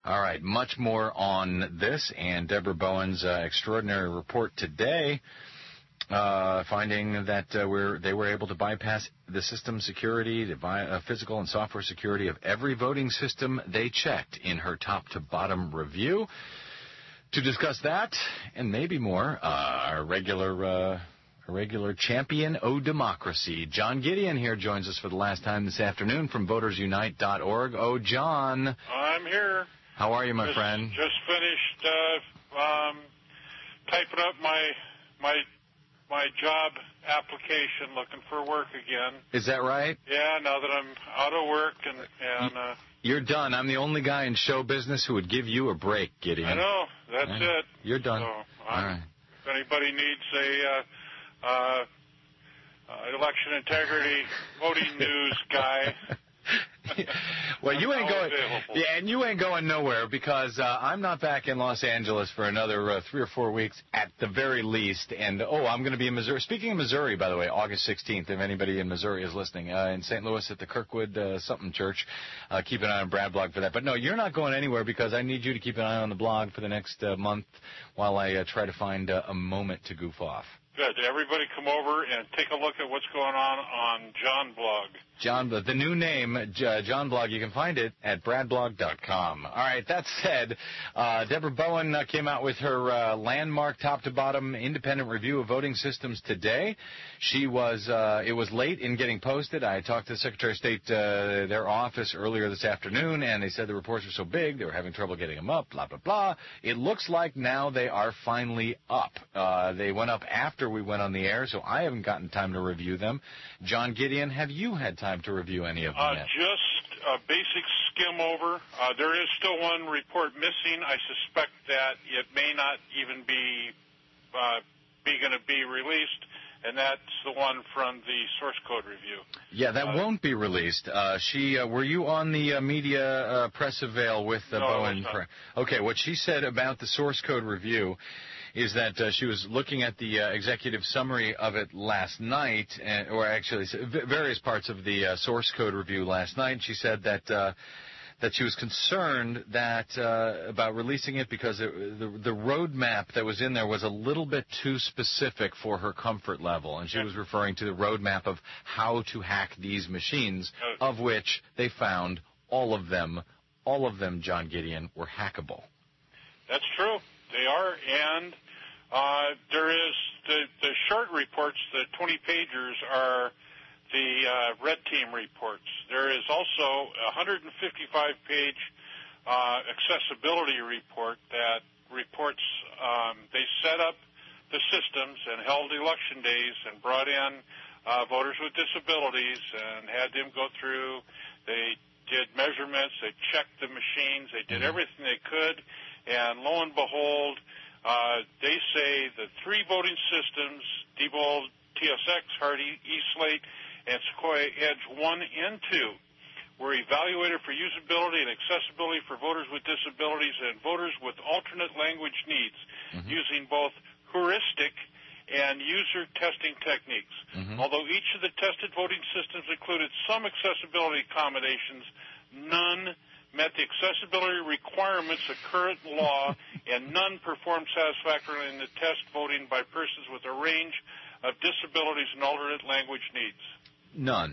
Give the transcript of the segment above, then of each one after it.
All right, much more on this and Deborah Bowen's extraordinary report today, finding that they were able to bypass the system security, the physical and software security of every voting system they checked in her top-to-bottom review. To discuss that and maybe more, our regular champion of democracy, John Gideon here joins us for the last time this afternoon from VotersUnite.org. Oh, John. I'm here. How are you, my friend? Just finished typing up my job application, looking for work again. Is that right? Yeah, now that I'm out of work and you're done. I'm the only guy in show business who would give you a break, Gideon. I know. That's it. You're done. So, all right. If anybody needs a election integrity voting news guy. Well, you ain't going. Yeah, and you ain't going nowhere because I'm not back in Los Angeles for another 3 or 4 weeks at the very least. And I'm going to be in Missouri. Speaking of Missouri, by the way, August 16th. If anybody in Missouri is listening, in St. Louis at the Kirkwood something church, keep an eye on Brad Blog for that. But no, you're not going anywhere because I need you to keep an eye on the blog for the next month while I try to find a moment to goof off. Good. Everybody come over and take a look at what's going on John Blog. The new name, John Blog, you can find it at bradblog.com. All right, that said, Deborah Bowen came out with her landmark top-to-bottom independent review of voting systems today. It was late in getting posted. I talked to the Secretary of State, their office, earlier this afternoon, and they said the reports were so big they were having trouble getting them up, blah, blah, blah. It looks like now they are finally up. They went up after we went on the air, so I haven't gotten time to review them. John Gideon, have you had time to review any of them yet? Just a basic skim over. There is still one report missing. I suspect that it may not even be going to be released, and that's the one from the source code review. Yeah, that won't be released. Were you on the media press avail with Bowen? Okay, what she said about the source code review is that she was looking at the executive summary of it last night, or actually various parts of the source code review last night. She said that she was concerned about releasing it because the roadmap that was in there was a little bit too specific for her comfort level, and she was referring to the roadmap of how to hack these machines, of which they found all of them, John Gideon, were hackable. That's true. They are, and there is the short reports, the 20-pagers are the red team reports. There is also a 155-page accessibility report that reports they set up the systems and held election days and brought in voters with disabilities and had them go through. They did measurements. They checked the machines. They did everything they could. And lo and behold, they say the 3 voting systems, Diebold, TSX, Hardy, eSlate, and Sequoia Edge 1 and 2, were evaluated for usability and accessibility for voters with disabilities and voters with alternate language needs, using both heuristic and user testing techniques. Although each of the tested voting systems included some accessibility accommodations, none met the accessibility requirements of current law, and none performed satisfactorily in the test voting by persons with a range of disabilities and alternate language needs. None.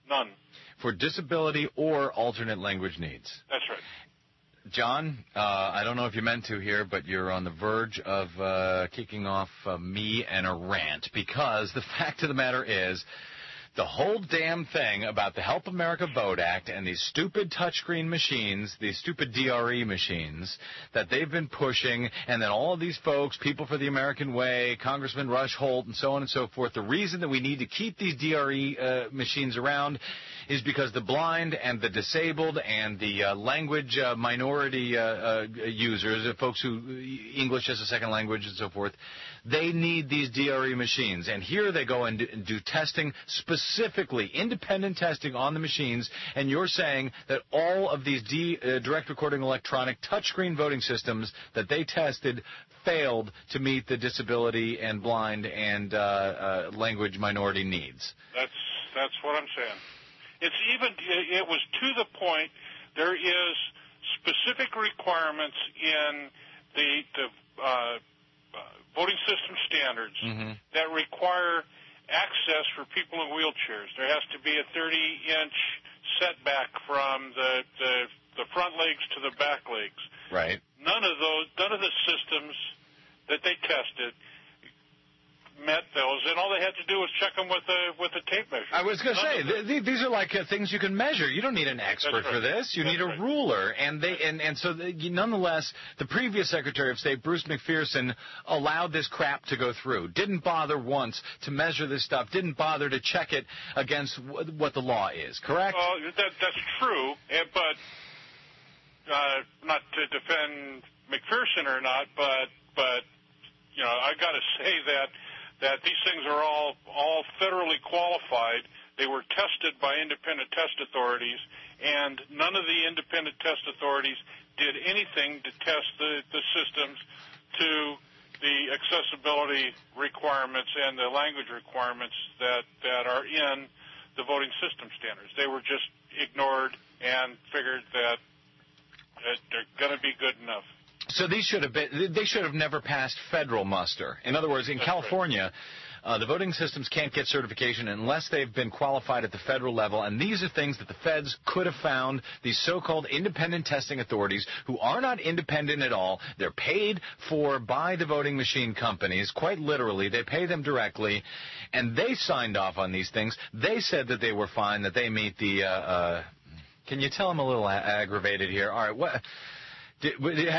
For disability or alternate language needs. That's right. John, I don't know if you meant to here, but you're on the verge of kicking off me and a rant, because the fact of the matter is, the whole damn thing about the Help America Vote Act and these stupid touchscreen machines, these stupid DRE machines that they've been pushing, and then all of these folks, People for the American Way, Congressman Rush Holt, and so on and so forth, the reason that we need to keep these DRE machines around is because the blind and the disabled and the language minority users, folks who English as a second language and so forth, they need these DRE machines. And here they go and do testing, specifically independent testing on the machines, and you're saying that all of these direct recording electronic touchscreen voting systems that they tested failed to meet the disability and blind and language minority needs. That's what I'm saying. It was to the point, there is specific requirements in the voting system standards that require access for people in wheelchairs. There has to be a 30-inch setback from the front legs to the back legs. Right. None of the systems that they tested met those, and all they had to do was check them with a tape measure. I was going to say, these are like things you can measure. You don't need an expert for this. You need a ruler. And so nonetheless, the previous Secretary of State, Bruce McPherson, allowed this crap to go through. Didn't bother once to measure this stuff. Didn't bother to check it against what the law is. Correct? Well, that's true, but not to defend McPherson or not, but I got to say that these things are all federally qualified. They were tested by independent test authorities, and none of the independent test authorities did anything to test the systems to the accessibility requirements and the language requirements that are in the voting system standards. They were just ignored and figured that they're going to be good enough. So they should have never passed federal muster. In other words, in California, the voting systems can't get certification unless they've been qualified at the federal level, and these are things that the feds could have found, these so-called independent testing authorities who are not independent at all. They're paid for by the voting machine companies, quite literally. They pay them directly, and they signed off on these things. They said that they were fine, that they meet the can you tell I'm a little aggravated here? All right, what... Did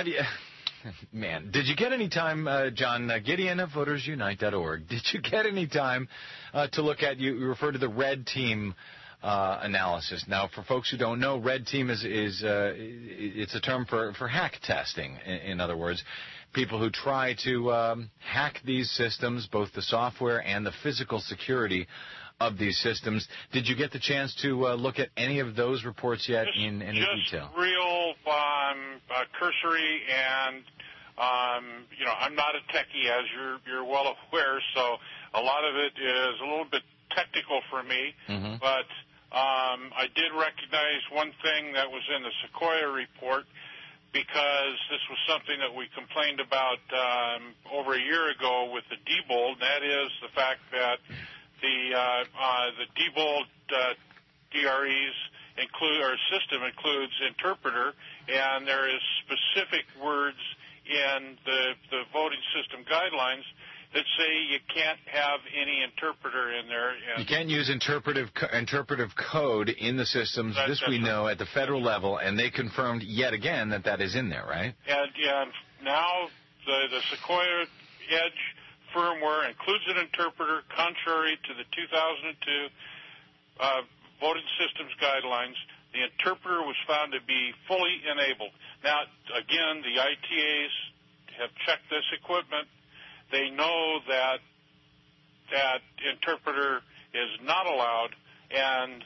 you get any time, John Gideon of VotersUnite.org, did you get any time to look at, you refer to the red team analysis. Now, for folks who don't know, red team is it's a term for hack testing. In other words, people who try to hack these systems, both the software and the physical security of these systems. Did you get the chance to look at any of those reports yet in any detail? Just real cursory, and I'm not a techie, as you're well aware, so a lot of it is a little bit technical for me. But I did recognize one thing that was in the Sequoia report, because this was something that we complained about over a year ago with the Diebold, and that is the fact that the Diebold DREs system includes interpreter, and there is specific words in the voting system guidelines that say you can't have any interpreter in there. You can't use interpretive code in the systems. This we know at the federal level, and they confirmed yet again that is in there, right? And now the Sequoia Edge firmware includes an interpreter, contrary to the 2002 voting systems guidelines. The interpreter was found to be fully enabled. Now, again, the ITAs have checked this equipment. They know that interpreter is not allowed, and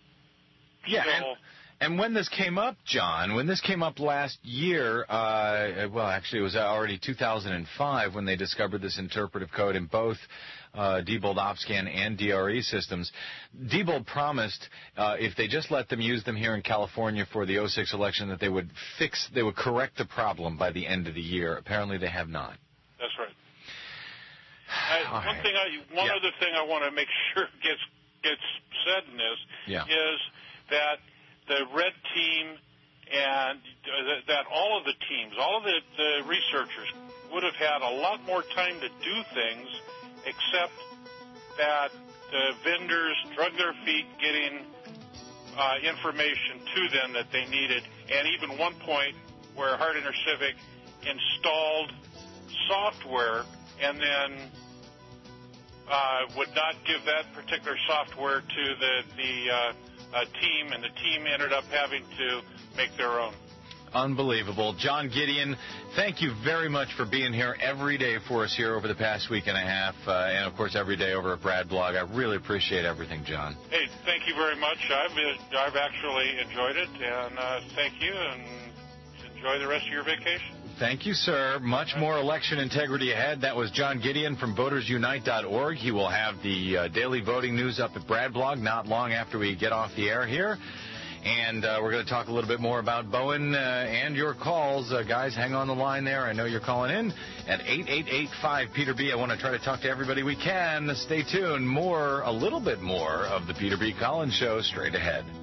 And when this came up, John, last year, well, actually it was already 2005 when they discovered this interpretive code in both Diebold OpScan and DRE systems. Diebold promised if they just let them use them here in California for the 2006 election that they would correct the problem by the end of the year. Apparently they have not. That's right. One other thing I want to make sure gets said in this is that the red team and that all of the teams, all of the researchers would have had a lot more time to do things, except that the vendors drug their feet getting information to them that they needed, and even one point where Hart InterCivic installed software and then would not give that particular software to the team, and the team ended up having to make their own. Unbelievable. John Gideon, thank you very much for being here every day for us here over the past week and a half, and, of course, every day over at Brad Blog. I really appreciate everything, John. Hey, thank you very much. I've actually enjoyed it, and thank you, and enjoy the rest of your vacation. Thank you, sir. Much more election integrity ahead. That was John Gideon from VotersUnite.org. He will have the daily voting news up at Brad Blog not long after we get off the air here. And we're going to talk a little bit more about Bowen and your calls. Guys, hang on the line there. I know you're calling in at 888-5-PETER-B. I want to try to talk to everybody we can. Stay tuned. A little bit more of the Peter B. Collins Show straight ahead.